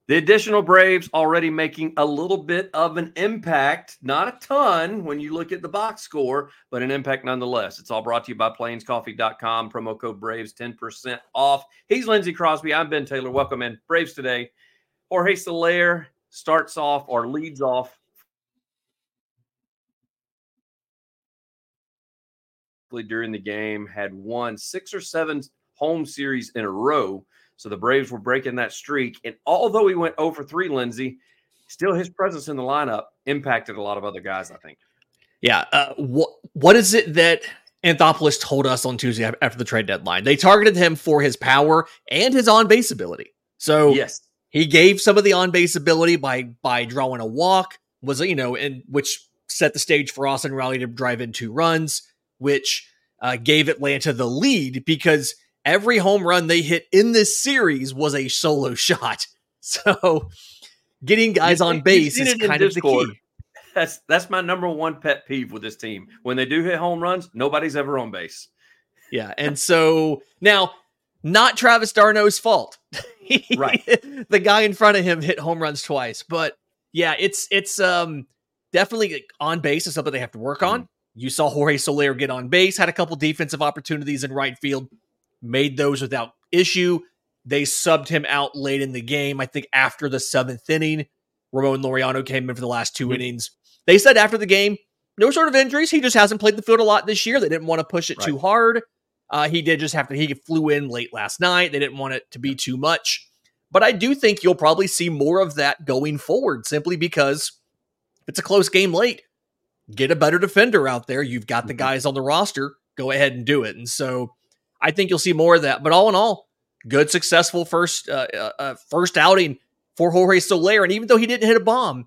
The additional Braves already making a little bit of an impact, not a ton when you look at the box score, but an impact nonetheless. It's all brought to you by plainscoffee.com. Promo code Braves, 10% off. He's Lindsey Crosby. I'm Ben Taylor. Welcome in. Braves today. Jorge Soler starts off or leads off during the game, had won 6 or 7 home series in a row. So the Braves were breaking that streak. And although he went 0 for 3, Lindsey, still his presence in the lineup impacted a lot of other guys, I think. Yeah. What is it that Anthopoulos told us on Tuesday after the trade deadline? They targeted him for his power and his on-base ability. So yes, he gave some of the on-base ability by drawing a walk, which set the stage for Austin Riley to drive in 2 runs, which gave Atlanta the lead because every home run they hit in this series was a solo shot. So getting guys on base is kind of the key. That's my number one pet peeve with this team. When they do hit home runs, nobody's ever on base. Yeah, and so now, not Travis d'Arnaud's fault. Right. The guy in front of him hit home runs twice. But yeah, it's definitely on base is something they have to work on. You saw Jorge Soler get on base, had a couple defensive opportunities in right field, made those without issue. They subbed him out late in the game. I think after the 7th inning, Ramon Laureano came in for the last 2 innings. They said after the game, no sort of injuries. He just hasn't played the field a lot this year. They didn't want to push it too hard. He did just he flew in late last night. They didn't want it to be too much. But I do think you'll probably see more of that going forward, simply because if it's a close game late, get a better defender out there. You've got the guys on the roster. Go ahead and do it. And so I think you'll see more of that. But all in all, good, successful first outing for Jorge Soler. And even though he didn't hit a bomb,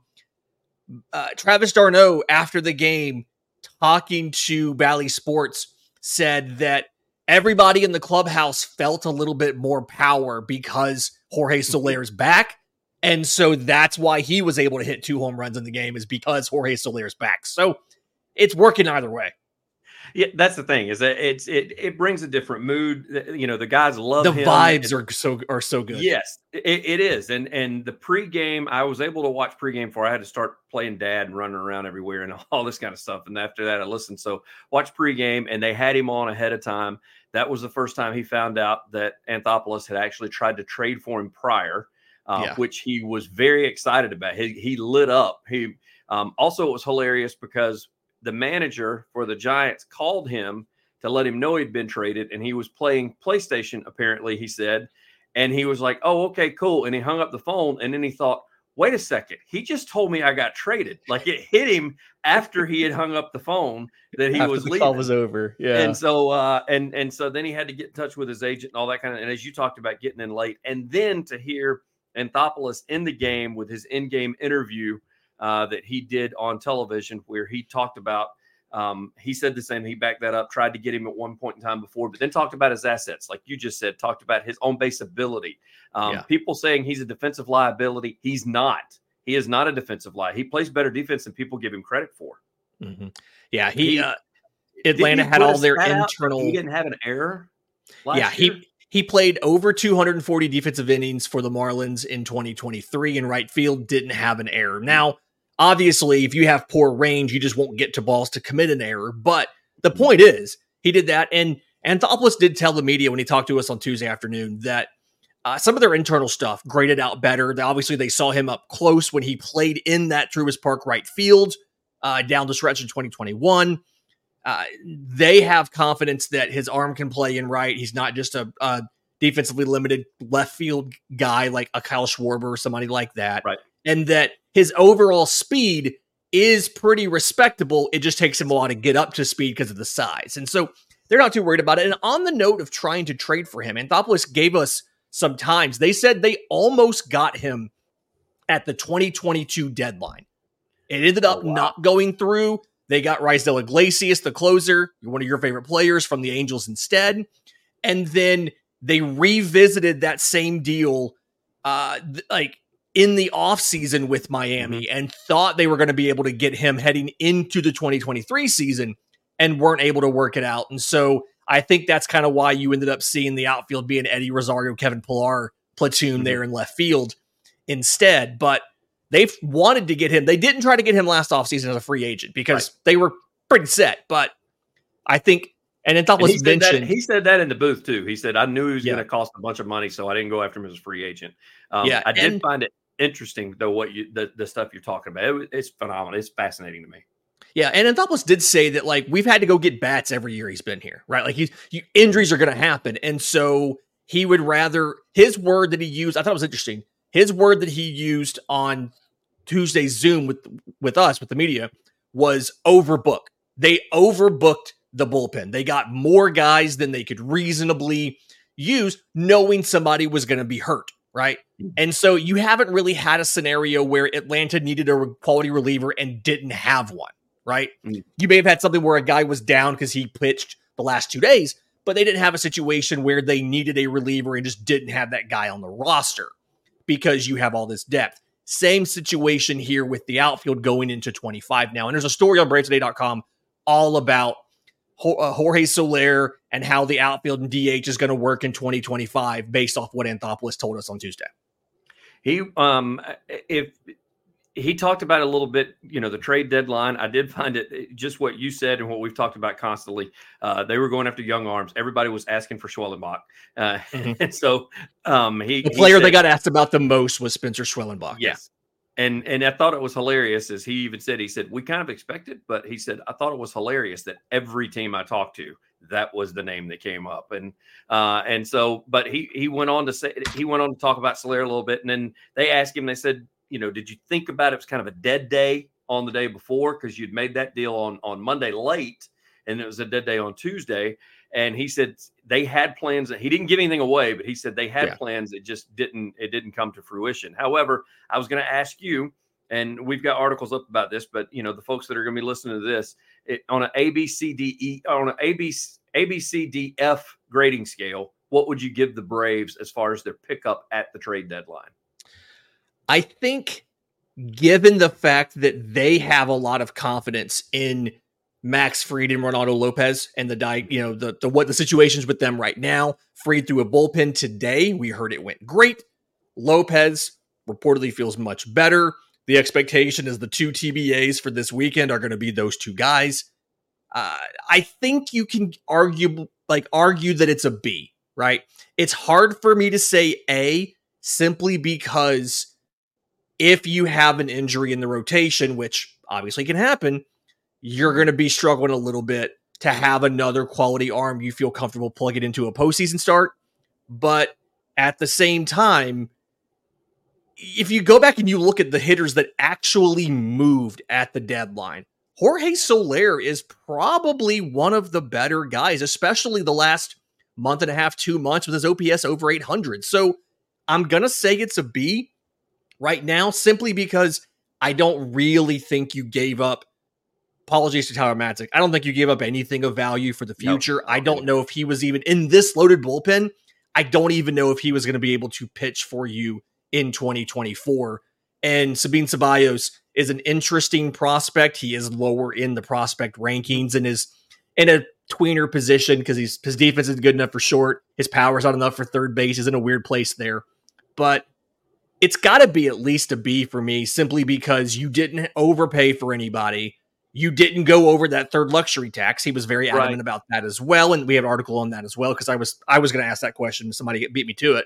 Travis d'Arnaud, after the game, talking to Bally Sports, said that everybody in the clubhouse felt a little bit more power because Jorge Soler's back. And so that's why he was able to hit 2 home runs in the game, is because Jorge Soler's back. So it's working either way. Yeah, that's the thing, is that it brings a different mood. The guys love him. The vibes are so good. Yes, it is. And the pregame, I was able to watch pregame before I had to start playing dad and running around everywhere and all this kind of stuff. And after that, I listened. So watch pregame, and they had him on ahead of time. That was the first time he found out that Anthopoulos had actually tried to trade for him prior, which he was very excited about. He lit up. Also, it was hilarious because the manager for the Giants called him to let him know he'd been traded, and he was playing PlayStation, apparently, he said. And he was like, oh, okay, cool. And he hung up the phone, and then he thought, wait a second, he just told me I got traded. Like, it hit him after he had hung up the phone that he was leaving. The call was over. Yeah. And so and so then he had to get in touch with his agent and all that kind of, and as you talked about, getting in late. And then to hear Anthopoulos in the game with his in-game interview that he did on television, where he talked about, he said the same, he backed that up, tried to get him at one point in time before, but then talked about his assets. Like you just said, talked about his own base ability. People saying he's a defensive liability. He's not. He is not a defensive lie. He plays better defense than people give him credit for. Mm-hmm. Yeah. Atlanta had all their internal. He didn't have an error. He played over 240 defensive innings for the Marlins in 2023 in right field, didn't have an error. Now, obviously, if you have poor range, you just won't get to balls to commit an error. But the point is, he did that. And Anthopoulos did tell the media when he talked to us on Tuesday afternoon that some of their internal stuff graded out better. Obviously, they saw him up close when he played in that Truist Park right field down the stretch in 2021. They have confidence that his arm can play in right. He's not just a defensively limited left field guy like a Kyle Schwarber or somebody like that. Right. And that his overall speed is pretty respectable. It just takes him a while to get up to speed because of the size. And so they're not too worried about it. And on the note of trying to trade for him, Anthopoulos gave us some times. They said they almost got him at the 2022 deadline. It ended up not going through. They got Raisel Iglesias, the closer, one of your favorite players, from the Angels instead. And then they revisited that same deal in the offseason with Miami and thought they were going to be able to get him heading into the 2023 season and weren't able to work it out. And so I think that's kind of why you ended up seeing the outfield being Eddie Rosario, Kevin Pillar platoon there in left field. instead. But they've wanted to get him. They didn't try to get him last offseason as a free agent because they were pretty set. But I think, and Anthopoulos mentioned, he said that in the booth too. He said, I knew he was going to cost a bunch of money, so I didn't go after him as a free agent. I did find it interesting though, what the stuff you're talking about. It's phenomenal. It's fascinating to me. Yeah, and Anthopoulos did say that, like, we've had to go get bats every year he's been here, right? Like, injuries are going to happen. And so he would rather, his word that he used, I thought it was interesting, his word that he used on Tuesday's Zoom with us, with the media, was overbook. They overbooked the bullpen. They got more guys than they could reasonably use, knowing somebody was going to be hurt, right? And so you haven't really had a scenario where Atlanta needed a quality reliever and didn't have one. Right? You may have had something where a guy was down because he pitched the last 2 days, but they didn't have a situation where they needed a reliever and just didn't have that guy on the roster because you have all this depth. Same situation here with the outfield going into 25 now. And there's a story on BraveToday.com all about Jorge Soler and how the outfield and DH is going to work in 2025 based off what Anthopoulos told us on Tuesday. He talked about it a little bit, the trade deadline. I did find it just what you said and what we've talked about constantly. They were going after young arms. Everybody was asking for Schwellenbach. And so the player they got asked about the most was Spencer Schwellenbach. Yes. And I thought it was hilarious, as he even said, we kind of expected, but he said, I thought it was hilarious that every team I talked to, that was the name that came up. And so, but he went on to talk about Soler a little bit. And then they asked him, they said, did you think about it was kind of a dead day on the day before? Because you'd made that deal on Monday late, and it was a dead day on Tuesday. And he said they had plans. He didn't give anything away, but he said they had plans that just didn't come to fruition. However, I was going to ask you, and we've got articles up about this, but the folks that are going to be listening to this on an ABCDF grading scale, what would you give the Braves as far as their pickup at the trade deadline? I think, given the fact that they have a lot of confidence in Max Fried and Ronaldo Lopez and the situations with them right now, Fried through a bullpen today, we heard it went great. Lopez reportedly feels much better. The expectation is the 2 TBAs for this weekend are going to be those 2 guys. I think you can argue that it's a B, right? It's hard for me to say A, simply because if you have an injury in the rotation, which obviously can happen, you're going to be struggling a little bit to have another quality arm you feel comfortable plugging into a postseason start. But at the same time, if you go back and you look at the hitters that actually moved at the deadline, Jorge Soler is probably one of the better guys, especially the last month and a half, 2 months with his OPS over 800. So I'm going to say it's a B right now, simply because I don't really think you gave up. Apologies to Tyler Matzik. I don't think you gave up anything of value for the future. Nope. I don't know if he was even in this loaded bullpen. I don't even know if he was going to be able to pitch for you in 2024. And Sabin Ceballos is an interesting prospect. He is lower in the prospect rankings and is in a tweener position because his defense is good enough for short. His power is not enough for third base. He's in a weird place there. But it's got to be at least a B for me, simply because you didn't overpay for anybody. You didn't go over that third luxury tax. He was very adamant about that as well. And we have an article on that as well, because I was going to ask that question. Somebody beat me to it.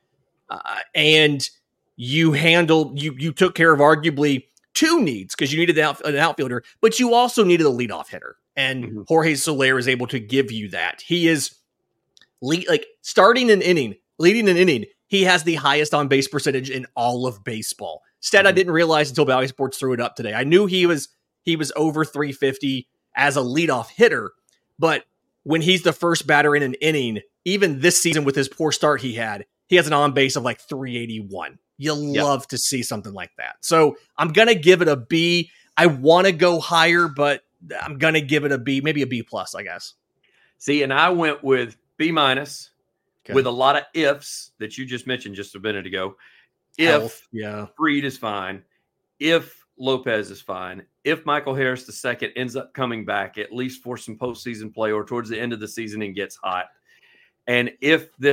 And you took care of arguably 2 needs, because you needed an outfielder, but you also needed a leadoff hitter. And Jorge Soler is able to give you that. He is starting an inning, leading an inning. He has the highest on base percentage in all of baseball. Stat I didn't realize until Bally Sports threw it up today. I knew he was over 350 as a leadoff hitter, but when he's the first batter in an inning, even this season with his poor start he has an on base of like 381. You love to see something like that. So I'm going to give it a B. I want to go higher, but I'm going to give it a B, maybe a B plus, I guess. See, and I went with B minus. Okay. With a lot of ifs that you just mentioned just a minute ago. If Fried is fine, if Lopez is fine, if Michael Harris II ends up coming back at least for some postseason play or towards the end of the season and gets hot, and if this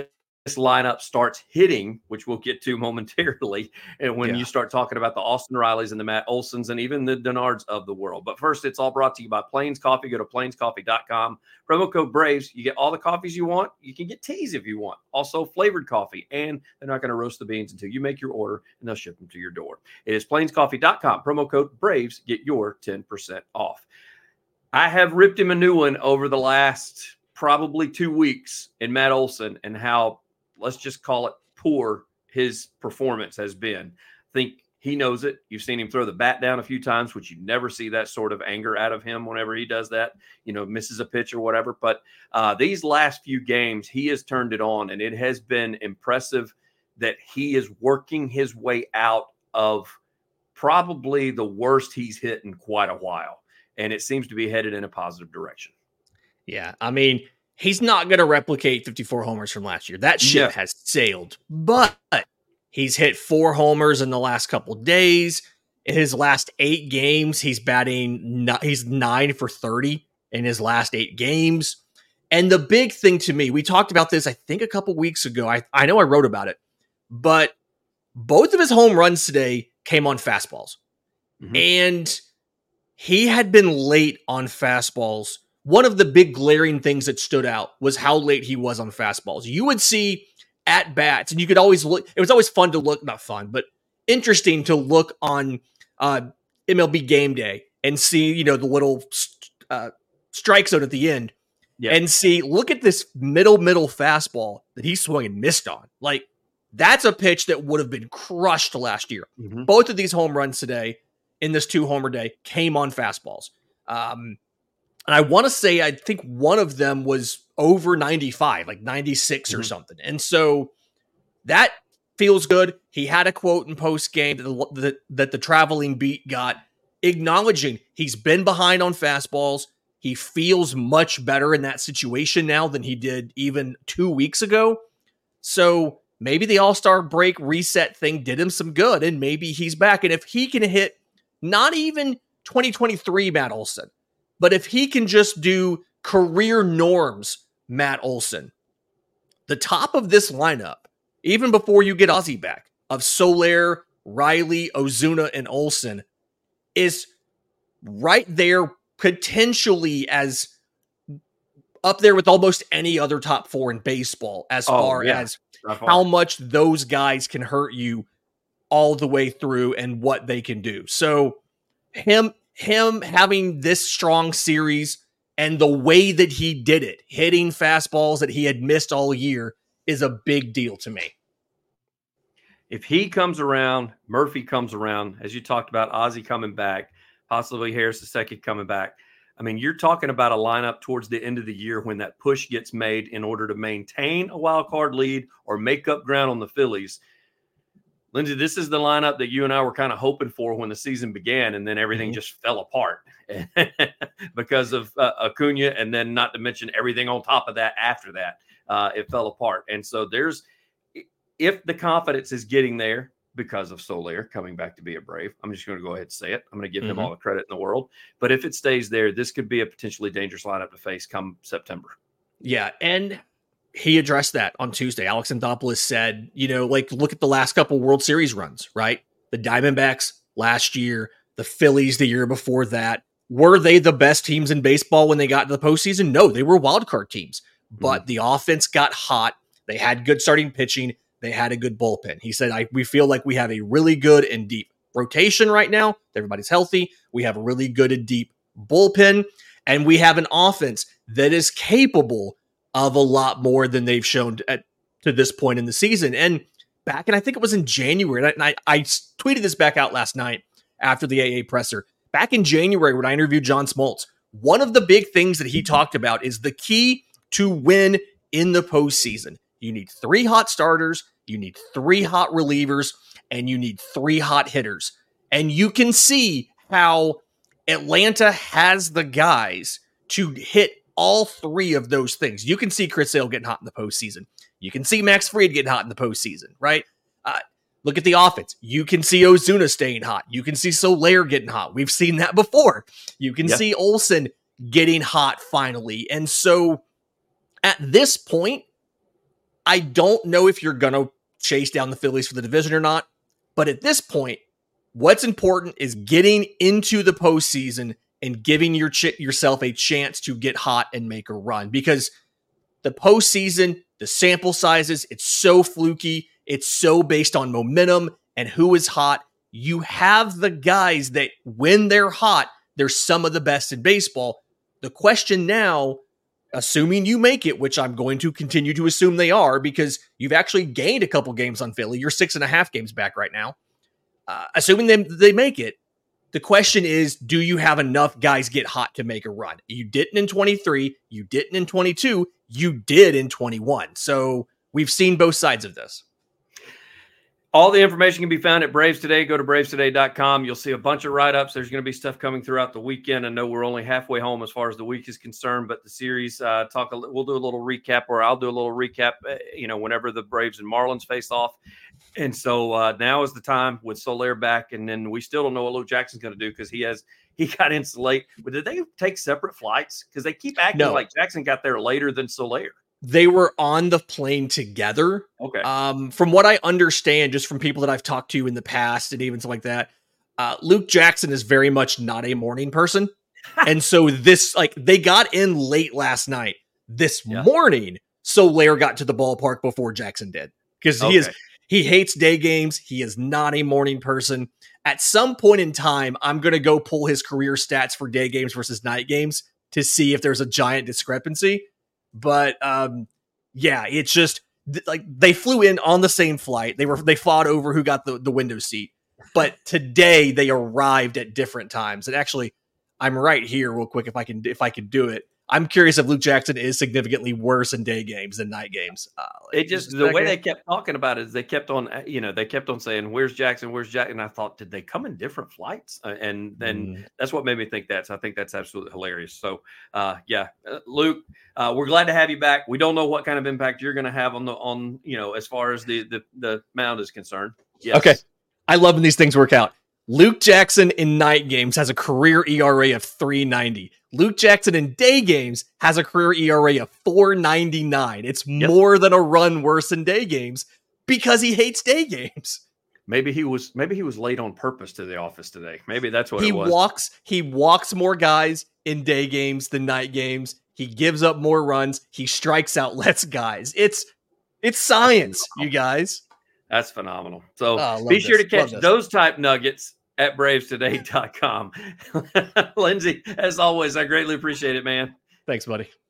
lineup starts hitting, which we'll get to momentarily, and when you start talking about the Austin Rileys and the Matt Olsons and even the Denards of the world. But first, it's all brought to you by Plains Coffee. Go to plainscoffee.com. Promo code BRAVES. You get all the coffees you want. You can get teas if you want. Also flavored coffee. And they're not going to roast the beans until you make your order, and they'll ship them to your door. It is plainscoffee.com. Promo code BRAVES. Get your 10% off. I have ripped him a new one over the last probably 2 weeks in Matt Olson and how, let's just call it, poor his performance has been. I think he knows it. You've seen him throw the bat down a few times, which you never see that sort of anger out of him whenever he does that, misses a pitch or whatever. But these last few games, he has turned it on, and it has been impressive that he is working his way out of probably the worst he's hit in quite a while. And it seems to be headed in a positive direction. Yeah, I mean, he's not going to replicate 54 homers from last year. That ship has sailed. But he's hit 4 homers in the last couple days. In his last 8 games, he's 9 for 30 in his last 8 games. And the big thing to me, we talked about this, I think, a couple weeks ago. I know I wrote about it. But both of his home runs today came on fastballs. Mm-hmm. And he had been late on fastballs. One of the big glaring things that stood out was how late he was on fastballs. You would see at bats, and you could always look. It was always fun to look, not fun, but interesting to look on MLB Game Day and see, the little strike zone at the end and see, look at this middle fastball that he swung and missed on. Like, that's a pitch that would have been crushed last year. Mm-hmm. Both of these home runs today in this 2-homer day came on fastballs. And I want to say, I think one of them was over 95, like 96 or something. And so that feels good. He had a quote in post game that the traveling beat got, acknowledging he's been behind on fastballs. He feels much better in that situation now than he did even 2 weeks ago. So maybe the All-Star break reset thing did him some good, and maybe he's back. And if he can hit not even 2023 Matt Olson, but if he can just do career norms, Matt Olson, the top of this lineup, even before you get Ozzie back, of Soler, Riley, Ozuna, and Olson, is right there potentially as up there with almost any other top 4 in baseball as far as how much those guys can hurt you all the way through and what they can do. So him having this strong series and the way that he did it, hitting fastballs that he had missed all year, is a big deal to me. If he comes around, Murphy comes around, as you talked about, Ozzie coming back, possibly Harris II coming back. I mean, you're talking about a lineup towards the end of the year when that push gets made in order to maintain a wild card lead or make up ground on the Phillies. Lindsay, this is the lineup that you and I were kind of hoping for when the season began, and then everything just fell apart because of Acuna, and then not to mention everything on top of that after that. It fell apart. And so if the confidence is getting there because of Soler coming back to be a Brave, I'm just going to go ahead and say it. I'm going to give him all the credit in the world. But if it stays there, this could be a potentially dangerous lineup to face come September. Yeah, and he addressed that on Tuesday. Alex Anthopoulos said, look at the last couple World Series runs, right? The Diamondbacks last year, the Phillies the year before that. Were they the best teams in baseball when they got to the postseason? No, they were wild card teams. But the offense got hot. They had good starting pitching. They had a good bullpen. He said, we feel like we have a really good and deep rotation right now. Everybody's healthy. We have a really good and deep bullpen. And we have an offense that is capable of a lot more than they've shown to this point in the season. And back, and I think it was in January, and I tweeted this back out last night after the AA presser. Back in January, when I interviewed John Smoltz, one of the big things that he talked about is the key to win in the postseason. You need 3 hot starters, you need 3 hot relievers, and you need 3 hot hitters. And you can see how Atlanta has the guys to hit all 3 of those things. You can see Chris Sale getting hot in the postseason. You can see Max Fried getting hot in the postseason, right? Look at the offense. You can see Ozuna staying hot. You can see Soler getting hot. We've seen that before. You can see Olson getting hot finally. And so at this point, I don't know if you're going to chase down the Phillies for the division or not, but at this point, what's important is getting into the postseason and giving yourself a chance to get hot and make a run, because the postseason, the sample sizes, it's so fluky. It's so based on momentum and who is hot. You have the guys that when they're hot, they're some of the best in baseball. The question now, assuming you make it, which I'm going to continue to assume they are, because you've actually gained a couple games on Philly. You're 6.5 games back right now. Assuming they make it, the question is, do you have enough guys get hot to make a run? You didn't in 23. You didn't in 22. You did in 21. So we've seen both sides of this. All the information can be found at Braves Today. Go to bravestoday.com. You'll see a bunch of write-ups. There's going to be stuff coming throughout the weekend. I know we're only halfway home as far as the week is concerned, but the series, we'll do a little recap, or I'll do a little recap, whenever the Braves and Marlins face off. And so now is the time with Soler back, and then we still don't know what Luke Jackson's going to do, because he got in late. But did they take separate flights? Because they keep acting like Jackson got there later than Soler. They were on the plane together. Okay. From what I understand, just from people that I've talked to in the past and even stuff like that, Luke Jackson is very much not a morning person. And so they got in late last night. This morning, Soler got to the ballpark before Jackson did. Because he hates day games. He is not a morning person. At some point in time, I'm going to go pull his career stats for day games versus night games to see if there's a giant discrepancy. But it's just like they flew in on the same flight. They fought over who got the window seat. But today they arrived at different times. And actually, I'm right here real quick if I can do it. I'm curious if Luke Jackson is significantly worse in day games than night games. The way they kept talking about it is they kept on saying, "Where's Jackson? Where's Jackson?" And I thought, did they come in different flights? And then that's what made me think that. So I think that's absolutely hilarious. So, Luke, we're glad to have you back. We don't know what kind of impact you're going to have on as far as the mound is concerned. Yes. Okay, I love when these things work out. Luke Jackson in night games has a career ERA of 3.90. Luke Jackson in day games has a career ERA of 4.99. It's more than a run worse in day games because he hates day games. Maybe he was late on purpose to the office today. Maybe that's what it was. He walks more guys in day games than night games. He gives up more runs. He strikes out less guys. It's science, you guys. That's phenomenal. So be sure to catch those type nuggets at bravestoday.com. Lindsay, as always, I greatly appreciate it, man. Thanks, buddy.